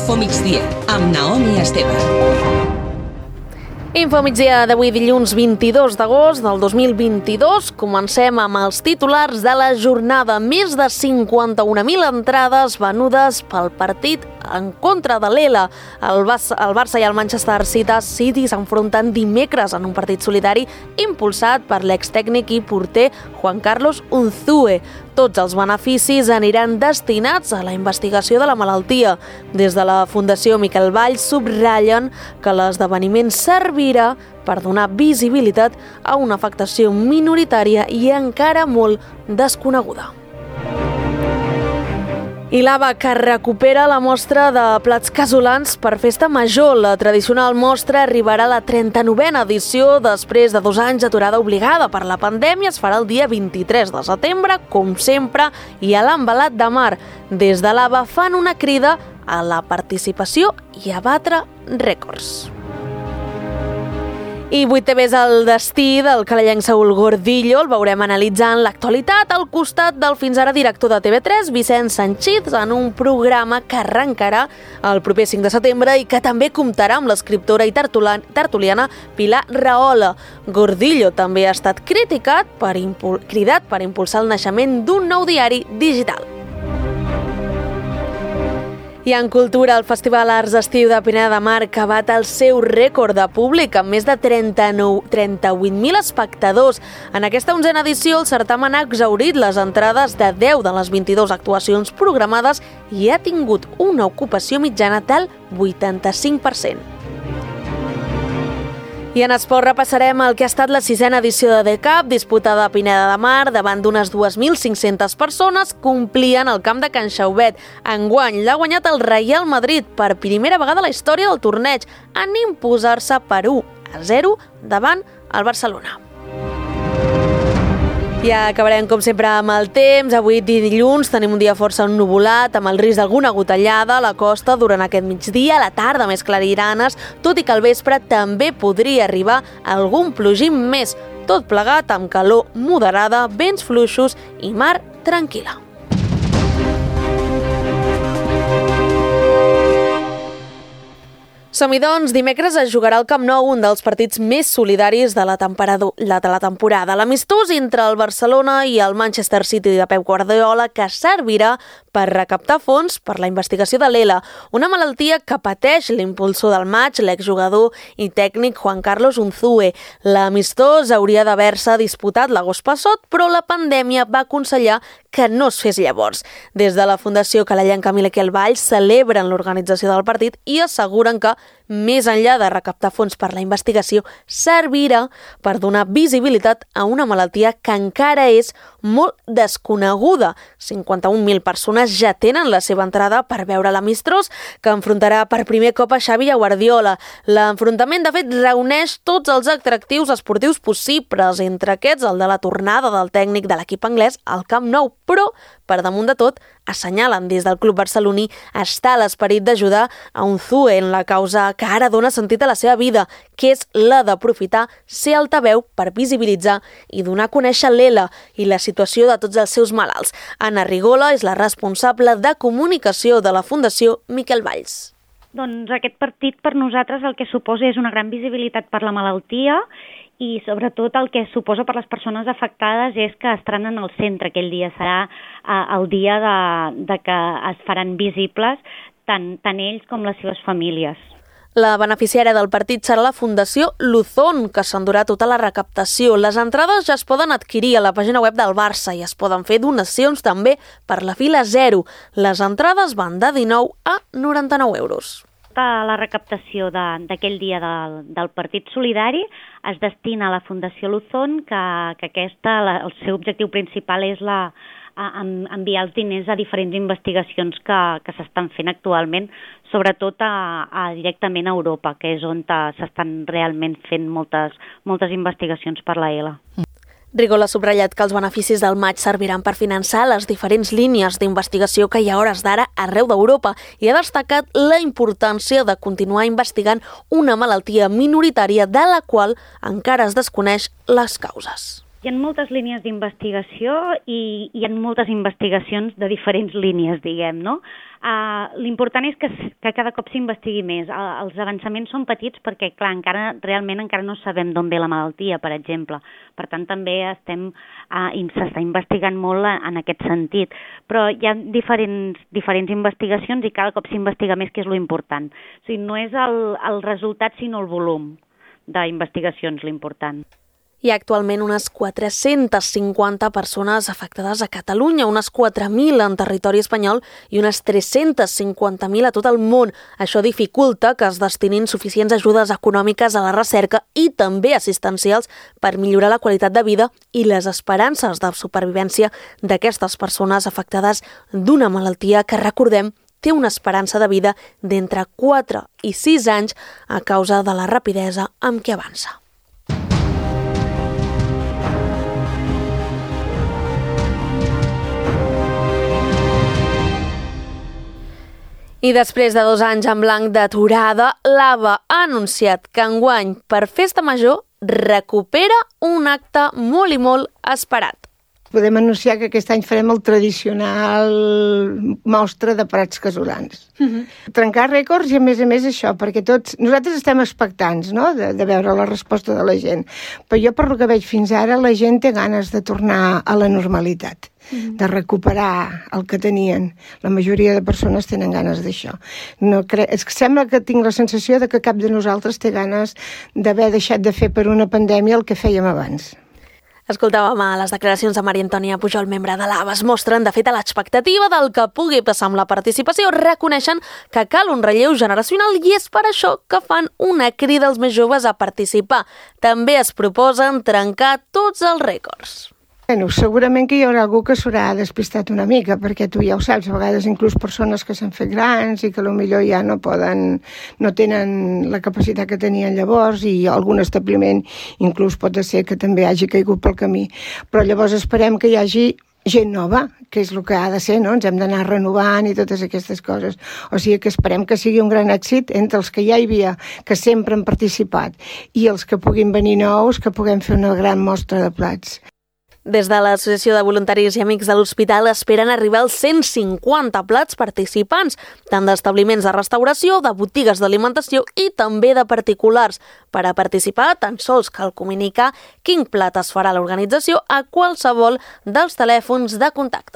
Infomigdia, amb Naomi Esteve. Infomigdia d'avui dilluns 22 d'agost del 2022. Comencem amb els titulars de la jornada. Més de 51.000 entrades venudes pel partit en contra de l'ELA. El Barça i el Manchester City s'enfronten dimecres en un partit solidari impulsat per l'extècnic i porter Juan Carlos Unzué. Tots els beneficis aniran destinats a la investigació de la malaltia. Des de la Fundació Miquel Valls subratllen que l'esdeveniment servirà per donar visibilitat a una afectació minoritària i encara molt desconeguda. I l'ABA, que recupera la mostra de plats casolans per Festa Major. La tradicional mostra arribarà a la 39a edició després de 2 anys d'aturada obligada per la pandèmia. Es farà el dia 23 de setembre, com sempre, i a l'Envelat de Mar. Des de l'ABA fan una crida a la participació i a batre rècords. I 8TV és el destí del calellenc Saúl Gordillo. El veurem analitzant l'actualitat al costat del fins ara director de TV3, Vicent Sanchis, en un programa que arrencarà el proper 5 de setembre i que també comptarà amb l'escriptora i tertuliana Pilar Rahola. Gordillo també ha estat cridat per impulsar el naixement d'un nou diari digital. I en cultura, el Festival Arts d'Estiu de Pineda de Mar que bat el seu rècord de públic amb més de 38.000 espectadors. En aquesta 11a edició, el certamen ha exhaurit les entrades de 10 de les 22 actuacions programades i ha tingut una ocupació mitjana del 85%. I en esport repassarem el que ha estat la 6a edició de The Cup, disputada a Pineda de Mar davant d'unes 2.500 persones que omplien el camp de Can Xaubet. Enguany l'ha guanyat el Real Madrid per primera vegada a la història del torneig en imposar-se per 1-0 davant el Barcelona. I acabarem, com sempre, amb el temps. Avui, dilluns, tenim un dia força ennuvolat, amb el risc d'alguna gotellada a la costa durant aquest migdia, a la tarda més clariranes, tot i que al vespre també podria arribar algun plogim més. Tot plegat amb calor moderada, vents fluixos i mar tranquil·la. Som-hi, doncs, dimecres es jugarà al Camp Nou un dels partits més solidaris de la temporada. L'amistós entre el Barcelona i el Manchester City de Pep Guardiola, que servirà per recaptar fons per la investigació de l'ELA, una malaltia que pateix l'impulsor del maig, l'exjugador i tècnic Juan Carlos Unzué. L'amistós hauria d'haver-se disputat l'agost passat, però la pandèmia va aconsellar que no es fes llavors. Des de la Fundació calellenca Miquel Valls celebren l'organització del partit i asseguren que, més enllà de recaptar fons per la investigació, servirà per donar visibilitat a una malaltia que encara és molt desconeguda. 51.000 persones ja tenen la seva entrada per veure l'amistós, que enfrontarà per primer cop a Xavi i a Guardiola. L'enfrontament, de fet, reuneix tots els atractius esportius possibles, entre aquests el de la tornada del tècnic de l'equip anglès al Camp Nou, però, per damunt de tot, assenyalen des del club barceloní està l'esperit d'ajudar a Unzué en la causa que ara dona sentit a la seva vida, que és la d'aprofitar ser altaveu per visibilitzar i donar a conèixer l'ELA i la situació de tots els seus malalts. Anna Rigola és la responsable de comunicació de la Fundació Miquel Valls. Doncs aquest partit per nosaltres el que suposa és una gran visibilitat per la malaltia i sobretot el que suposa per les persones afectades és que estaran en el centre aquell dia. Serà el dia de que es faran visibles tant ells com les seves famílies. La beneficiària del partit serà la Fundació Luzón, que s'endurà tota la recaptació. Les entrades ja es poden adquirir a la pàgina web del Barça i es poden fer donacions també per la fila 0. Les entrades van de 19 a 99 euros. La recaptació d'aquell dia del Partit Solidari es destina a la Fundació Luzón, que el seu objectiu principal és enviar els diners a diferents investigacions que s'estan fent actualment, sobretot directament a Europa, que és on s'estan realment fent moltes investigacions per la ELA. Rigola ha subratllat que els beneficis del maig serviran per finançar les diferents línies d'investigació que hi ha a hores d'ara arreu d'Europa i ha destacat la importància de continuar investigant una malaltia minoritària de la qual encara es desconeix les causes. Hi ha moltes línies d'investigació i hi ha moltes investigacions de diferents línies, diguem, no? L'important és que cada cop s'investigui més. Els avançaments són petits perquè, clar, realment encara no sabem d'on ve la malaltia, per exemple. Per tant, també s'està investigant molt en aquest sentit. Però hi ha diferents investigacions i cada cop s'investiga més, que és l'important. O sigui, no és el resultat, sinó el volum d'investigacions l'important. Hi ha actualment unes 450 persones afectades a Catalunya, unes 4.000 en territori espanyol i unes 350.000 a tot el món. Això dificulta que es destinin suficients ajudes econòmiques a la recerca i també assistencials per millorar la qualitat de vida i les esperances de supervivència d'aquestes persones afectades d'una malaltia que, recordem, té una esperança de vida d'entre 4 i 6 anys a causa de la rapidesa amb què avança. I després de 2 anys en blanc d'aturada, l'AVA ha anunciat que enguany, per Festa Major, recupera un acte molt i molt esperat. Podem anunciar que aquest any farem el tradicional mostra de prats casolans. Trencar rècords i, a més això, perquè nosaltres estem expectants, no?, de veure la resposta de la gent. Però jo, per lo que veig fins ara, la gent té ganes de tornar a la normalitat, de recuperar el que tenien. La majoria de persones tenen ganes d'això. Sembla que tinc la sensació de que cap de nosaltres té ganes d'haver deixat de fer per una pandèmia el que fèiem abans. Escoltàvem a les declaracions de Maria Antònia Pujol, membre de l'AVA. Es mostren, de fet, a l'expectativa del que pugui passar amb la participació. Reconeixen que cal un relleu generacional i és per això que fan una crida als més joves a participar. També es proposen trencar tots els rècords. Segurament que hi haurà algú que s'haurà despistat una mica, perquè tu ja ho saps, a vegades inclús persones que s'han fet grans i que potser ja no tenen la capacitat que tenien llavors, i algun establiment inclús pot ser que també hagi caigut pel camí. Però llavors esperem que hi hagi gent nova, que és el que ha de ser, no? Ens hem d'anar renovant i totes aquestes coses. O sigui que esperem que sigui un gran èxit entre els que ja hi havia, que sempre han participat, i els que puguin venir nous, que puguem fer una gran mostra de plats. Des de l'Associació de Voluntaris i Amics de l'Hospital esperen arribar als 150 plats participants, tant d'establiments de restauració, de botigues d'alimentació i també de particulars. Per a participar, tan sols cal comunicar quin plat es farà a l'organització a qualsevol dels telèfons de contacte.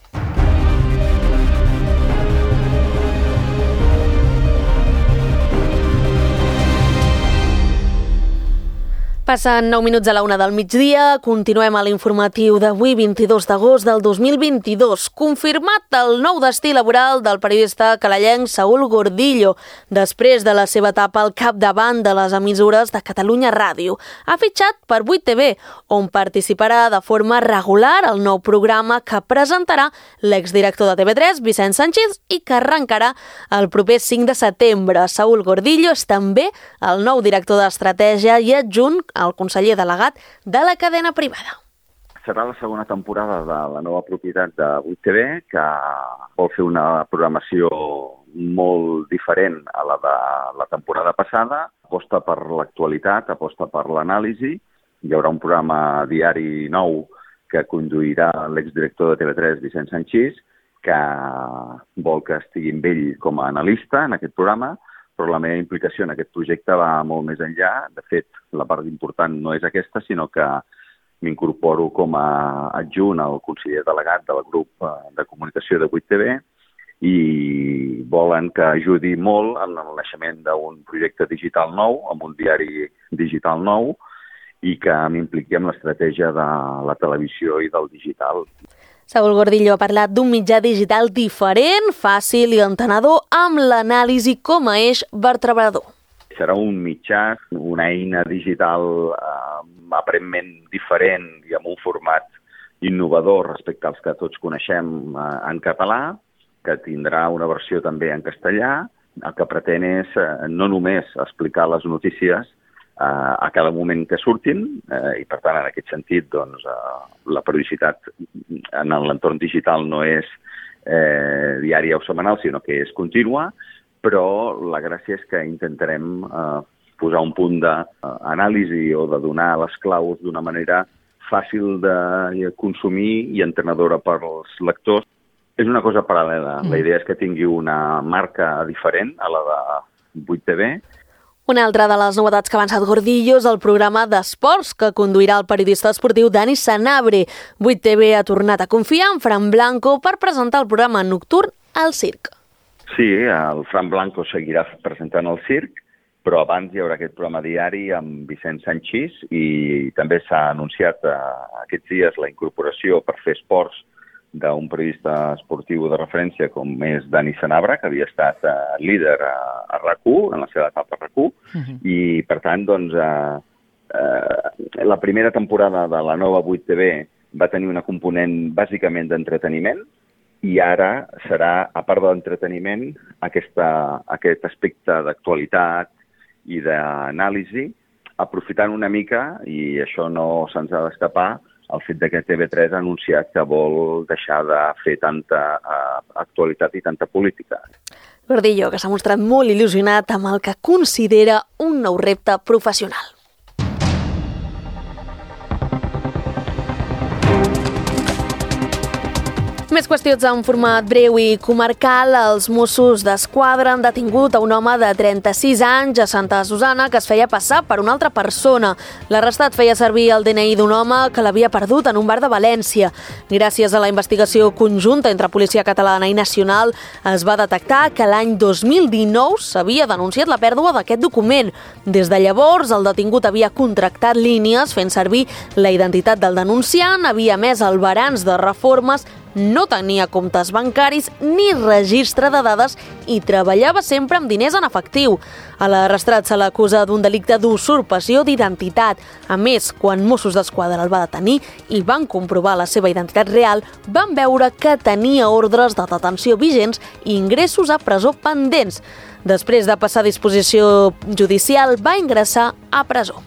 Passen 9 minuts a la 1 del migdia, continuem a l'informatiu d'avui, 22 d'agost del 2022. Confirmat el nou destí laboral del periodista calellenc Saúl Gordillo, després de la seva etapa al capdavant de les emissores de Catalunya Ràdio. Ha fitxat per 8TV, on participarà de forma regular al nou programa que presentarà l'exdirector de TV3, Vicent Sanchis, i que arrencarà el proper 5 de setembre. Saúl Gordillo és també el nou director d'estratègia i adjunt el conseller delegat de la cadena privada. Serà la segona temporada de la nova propietat de 8TV, que vol fer una programació molt diferent a la de la temporada passada. Aposta per l'actualitat, aposta per l'anàlisi. Hi haurà un programa diari nou que conduirà l'exdirector de TV3, Vicent Sanchis, que vol que estigui amb ell com a analista en aquest programa, però la meva implicació en aquest projecte va molt més enllà. De fet, la part important no és aquesta, sinó que m'incorporo com a adjunt al conseller delegat del grup de comunicació de 8TV i volen que ajudi molt en el naixement d'un projecte digital nou, amb un diari digital nou, i que m'impliqui en l'estratègia de la televisió i del digital. Saúl Gordillo ha parlat d'un mitjà digital diferent, fàcil i entenedor, amb l'anàlisi com a eix vertebrador. Serà un mitjà, una eina digital aparentment diferent i amb un format innovador respecte als que tots coneixem en català, que tindrà una versió també en castellà. El que pretén és no només explicar les notícies a cada moment que surtin, i per tant, en aquest sentit, doncs, la periodicitat en l'entorn digital no és diària o setmanal, sinó que és contínua, però la gràcia és que intentarem posar un punt d'anàlisi o de donar les claus d'una manera fàcil de consumir i entenedora per als lectors. És una cosa paral·lela. La idea és que tingui una marca diferent a la de 8TV. Una altra de les novetats que ha avançat Gordillo és el programa d'esports que conduirà el periodista esportiu Dani Sanabria. 8TV ha tornat a confiar en Fran Blanco per presentar el programa nocturn al circ. Sí, el Fran Blanco seguirà presentant el circ, però abans hi haurà aquest programa diari amb Vicent Sanchís i també s'ha anunciat aquests dies la incorporació per fer esports d'un periodista esportiu de referència com és Dani Sanabria, que havia estat líder a RAC1, en la seva etapa a RAC1, i per tant, doncs, la primera temporada de la nova 8TV va tenir una component bàsicament d'entreteniment i ara serà, a part de l'entreteniment, aquest aspecte d'actualitat i d'anàlisi, aprofitant una mica, i això no se'ns ha d'escapar, el fet que TV3 ha anunciat que vol deixar de fer tanta actualitat i tanta política. Gordillo, que s'ha mostrat molt il·lusionat amb el que considera un nou repte professional. Més qüestions en format breu i comarcal. Els Mossos d'Esquadra han detingut a un home de 36 anys a Santa Susana que es feia passar per una altra persona. L'arrestat feia servir el DNI d'un home que l'havia perdut en un bar de València. Gràcies a la investigació conjunta entre Policia Catalana i Nacional es va detectar que l'any 2019 s'havia denunciat la pèrdua d'aquest document. Des de llavors, el detingut havia contractat línies fent servir la identitat del denunciant, havia emès el balanç de reformes, no tenia comptes bancaris ni registre de dades i treballava sempre amb diners en efectiu. A l'arrestat se l'acusa d'un delicte d'usurpació d'identitat. A més, quan Mossos d'Esquadra el va detenir i van comprovar la seva identitat real, van veure que tenia ordres de detenció vigents i ingressos a presó pendents. Després de passar a disposició judicial, va ingressar a presó.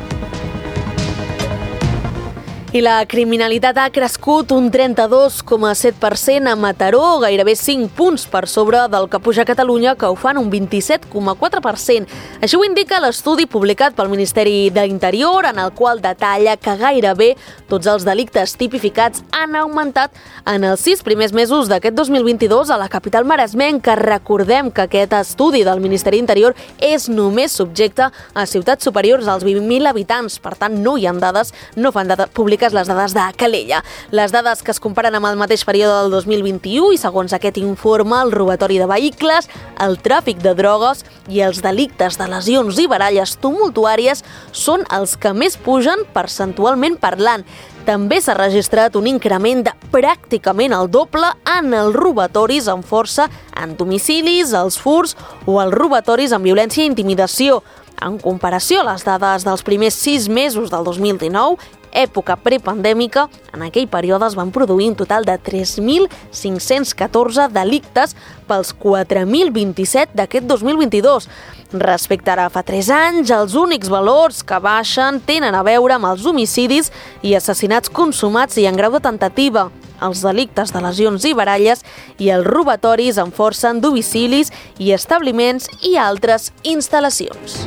I la criminalitat ha crescut un 32,7% a Mataró, gairebé 5 punts per sobre del que puja a Catalunya, que ho fan un 27,4%. Així ho indica l'estudi publicat pel Ministeri de l'Interior, en el qual detalla que gairebé tots els delictes tipificats han augmentat en els 6 primers mesos d'aquest 2022 a la capital maresmenca. Recordem que aquest estudi del Ministeri d'Interior és només subjecte a ciutats superiors als 20.000 habitants. Per tant, no hi ha dades, no fan públiques les dades de Calella. Les dades que es comparen amb el mateix període del 2021 i segons aquest informe, el robatori de vehicles, el tràfic de drogues i els delictes de lesions i baralles tumultuàries són els que més pugen percentualment parlant. També s'ha registrat un increment de pràcticament el doble en els robatoris amb força en domicilis, els furts o els robatoris amb violència i intimidació. En comparació a les dades dels primers 6 mesos del 2019, època prepandèmica, en aquell període es van produir un total de 3.514 delictes pels 4.027 d'aquest 2022. Respecte ara fa 3 anys, els únics valors que baixen tenen a veure amb els homicidis i assassinats consumats i en grau de tentativa, els delictes de lesions i baralles i els robatoris amb força en domicilis i establiments i altres instal·lacions.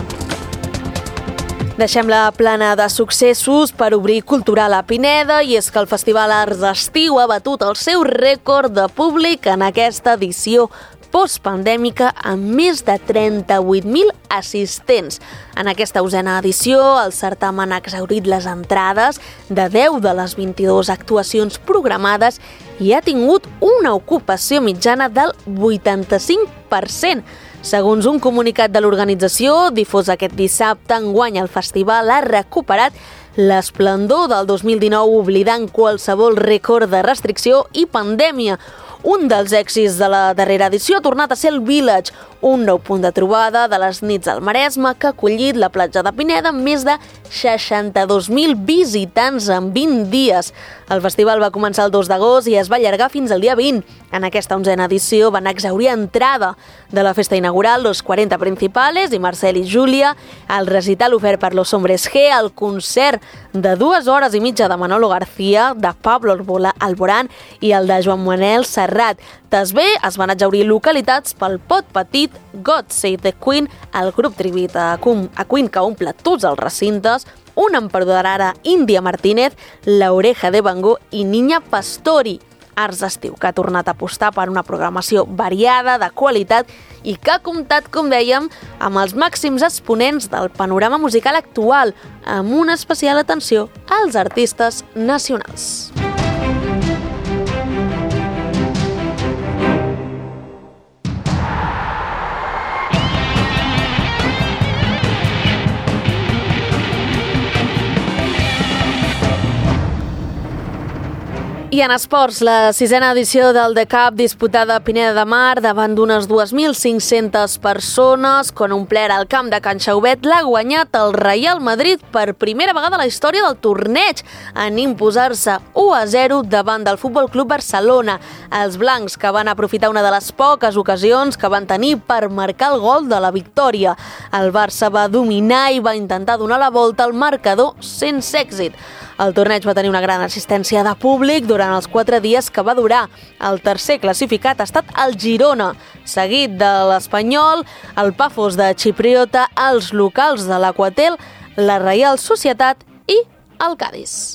Deixem la plana de successos per obrir Cultural a Pineda, i és que el Festival Arts d'Estiu ha batut el seu rècord de públic en aquesta edició postpandèmica amb més de 38.000 assistents. En aquesta 11a edició, el certamen ha exhaurit les entrades de 10 de les 22 actuacions programades i ha tingut una ocupació mitjana del 85%. Segons un comunicat de l'organització, difós aquest dissabte, enguany el festival ha recuperat l'esplendor del 2019, oblidant qualsevol rècord de restricció i pandèmia. Un dels èxits de la darrera edició ha tornat a ser el Village, un nou punt de trobada de les nits al Maresme que ha acollit la platja de Pineda amb més de 62.000 visitants en 20 dies. El festival va començar el 2 d'agost i es va allargar fins al dia 20. En aquesta 11a edició van exhaurir entrada de la festa inaugural Los 40 Principales i Marcel i Júlia, el recital ofert per Los Hombres G, el concert de 2 hores i mitja de Manolo García, de Pablo Alborán i el de Joan Manuel Serrat. També es van exhaurir localitats pel Pot Petit, God Save the Queen, el grup tribut a Queen que omple tots els recintes, una emperadora Índia Martínez, La Oreja de Van Gogh i Niña Pastori. Arts d'Estiu, que ha tornat a apostar per una programació variada, de qualitat i que ha comptat, com dèiem, amb els màxims exponents del panorama musical actual, amb una especial atenció als artistes nacionals. I en esports, la 6ª edició del The Cup disputada a Pineda de Mar davant d'unes 2.500 persones, quan omplert el camp de Can Xaubet, l'ha guanyat el Real Madrid per primera vegada a la història del torneig, en imposar-se 1-0 davant del Futbol Club Barcelona. Els blancs, que van aprofitar una de les poques ocasions que van tenir per marcar el gol de la victòria. El Barça va dominar i va intentar donar la volta al marcador sense èxit. El torneig va tenir una gran assistència de públic durant els 4 dies que va durar. El tercer classificat ha estat el Girona, seguit de l'Espanyol, el Pafos de Chipriota, els locals de l'Aquatel, la Reial Societat i el Cádiz.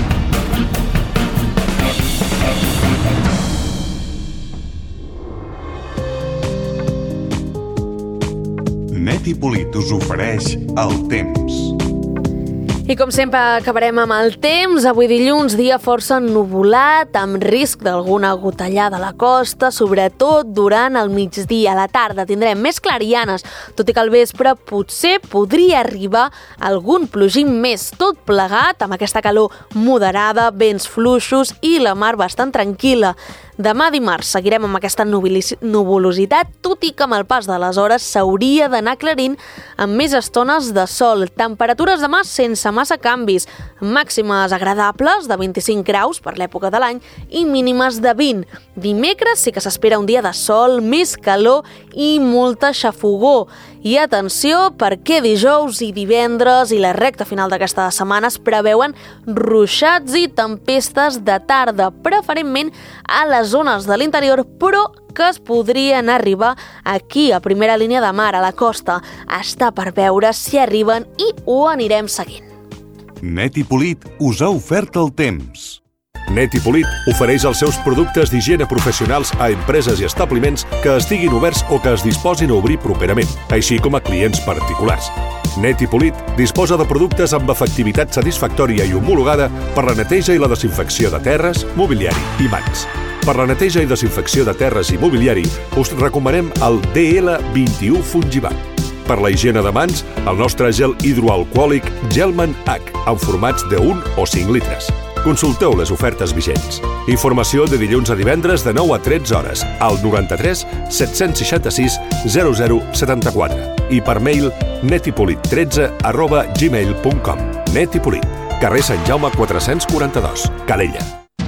Net i Polit us ofereix el temps. I com sempre acabarem amb el temps. Avui dilluns, dia força ennuvolat, amb risc d'alguna gotellada a la costa, sobretot durant el migdia. A la tarda tindrem més clarianes, tot i que al vespre potser podria arribar algun plogim més. Tot plegat amb aquesta calor moderada, vents fluixos i la mar bastant tranquil·la. Demà dimarts seguirem amb aquesta nuvolositat, tot i que amb el pas de les hores s'hauria d'anar aclarint amb més estones de sol. Temperatures demà sense massa canvis, màximes agradables de 25 graus per l'època de l'any i mínimes de 20. Dimecres sí que s'espera un dia de sol, més calor i molta xafogor. I atenció, perquè dijous i divendres i la recta final d'aquesta setmana es preveuen ruixats i tempestes de tarda, preferentment a les zones de l'interior, però que es podrien arribar aquí, a primera línia de mar, a la costa. Està per veure si arriben i ho anirem seguint. Net i Polit us ha ofert el temps. Net i Polit ofereix els seus productes d'higiene professionals a empreses i establiments que estiguin oberts o que es disposin a obrir properament, així com a clients particulars. Net i Polit disposa de productes amb efectivitat satisfactòria i homologada per la neteja i la desinfecció de terres, mobiliari i mans. Per la neteja i desinfecció de terres i mobiliari us recomanem el DL21 Fungibat. Per la higiene de mans, el nostre gel hidroalcohòlic Gelman H, en formats de 1 o 5 litres. Consulteu les ofertes vigents. Informació de dilluns a divendres de 9 a 13 hores al 93 766 0074 i per mail netipolit13@gmail.com. Net i Polit, carrer Sant Jaume 442, Calella.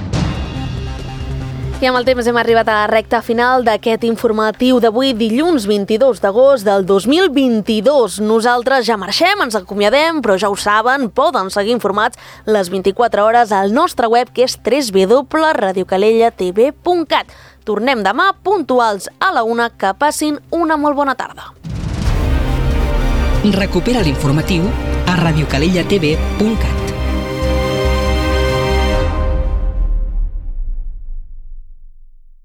I amb el temps hem arribat a la recta final d'aquest informatiu d'avui, dilluns 22 d'agost del 2022. Nosaltres ja marxem, ens acomiadem, però ja ho saben, poden seguir informats les 24 hores al nostre web, que és www.radiocalellatv.cat. Tornem demà puntuals a la 1. Que passin una molt bona tarda. Recupera l'informatiu a radiocalellatv.cat.